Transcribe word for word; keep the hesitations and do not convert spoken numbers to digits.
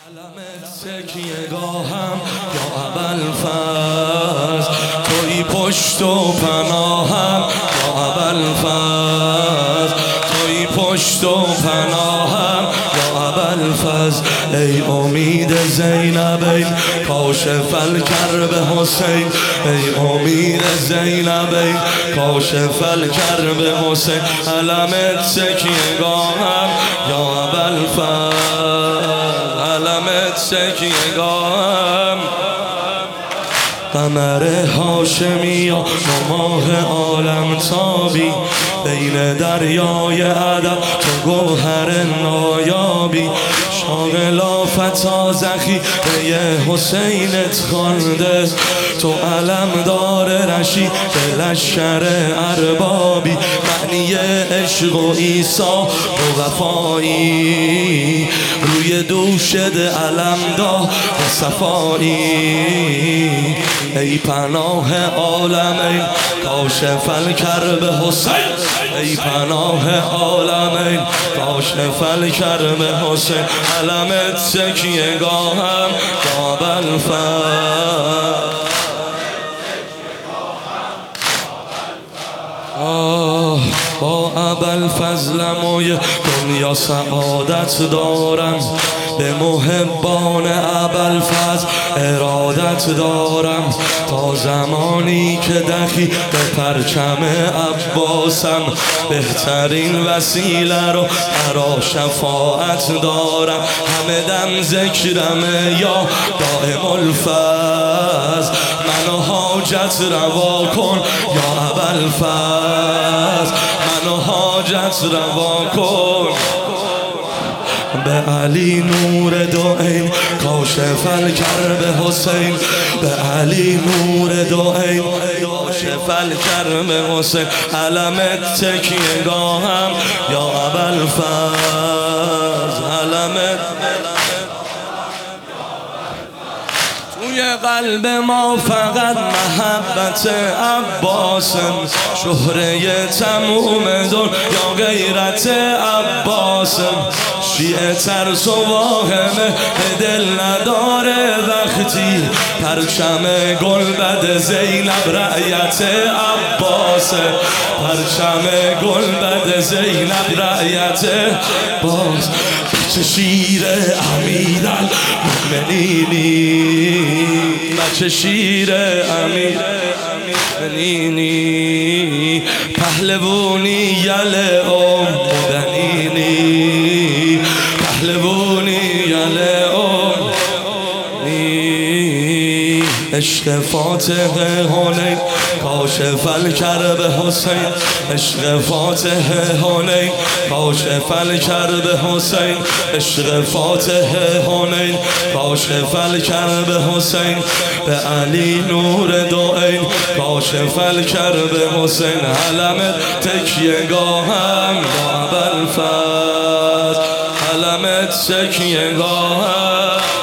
تکیه‌گاهم یا ابوالفضل، توی پشت و پناهم یا ابوالفضل، توی پشت و پناهم یا ابوالفضل. ای امید زینب، ای کاشف الکرب حسین، ای امید زینب، ای کاشف الکرب حسین. علمت تکیه‌گاهم یا ابوالفضل، علمت تکیه‌گاهم. قمر هاشمی و ماه عالم تابی، بین دریای ادب تو گوهر نایابی. شاغلا فتا ذخیره حسینت خوانده، تو علم دار رشید به لشکر اربابی. معنی عشق و عیسی و وفایی، روی دوشت علم دار صفایی. ای پناه عالم، ای کاشف الکرب حسین، ای پناه عالم، ای کاشف الکرب حسین. علمت تکیه‌گاهم یا ابوالفضل. آه با ابوالفضلم و دنیا سعادت دارم، به محبان ابوالفضل ارادت دارم. تا زمانی که دخی به پرچم عباسم، بهترین وسیله رو برا شفاعت دارم. همه دم ذکرم یا دائم الفضل، منو حاجت روا کن یا ابوالفضل، منو حاجت روا کن. به علی نور دو عین کاشف الکرب حسین، به علی نور دو عین کاشف الکرب حسین. علمت تکیه‌گاهم یا ابوالفضل، علمت توی قلب ما فقط محبت عباسم. شهره تموم دنیا غیرت عباسم. شیعه ترس و واهمه به دل نداره وقتی پرچم گلبد زینب رعیت عباسه. پرچم گلبد زینب رعیت عباس. بچه شیر امیرالمؤمنینی، بچه شیر امیرالمؤمنینی. پهلوانی یل ام بنینی، پهلوانی یل ام بنینی. عشق فاتح حنین کاشف الکرب حسین، عشق فاتح حنین کاشف الکرب حسین، عشق فاتح حنین کاشف الکرب حسین. به علی نور دو عین کاشف الکرب حسین. علمت تکیه‌گاهم یا ابوالفضل، علمت تکیه‌گاهم.